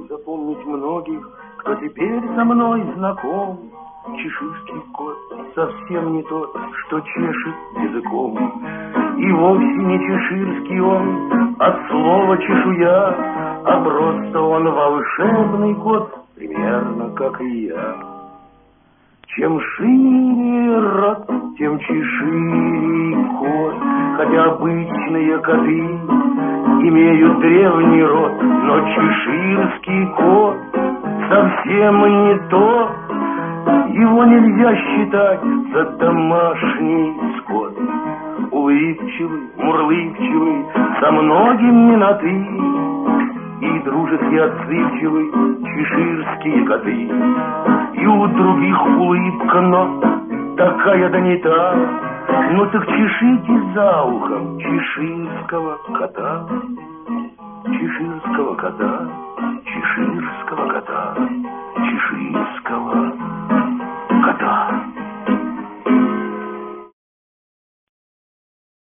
запомнить многих, кто теперь со мной знаком. Чеширский кот совсем не тот, что чешет языком. И вовсе не чеширский он от слова чешуя, а просто он волшебный кот, примерно как и я. Чем шире рот, тем чеширей кот, хотя обычные коты имеют древний род, но чеширский кот совсем не то. Его нельзя считать за домашний скот. Улыбчивый, мурлыкчивый, со многими на «ты», и дружески отзывчивый чеширские коты. И у других улыбка, но такая да не та. Ну так чешите за ухом чеширского кота. Чеширского кота.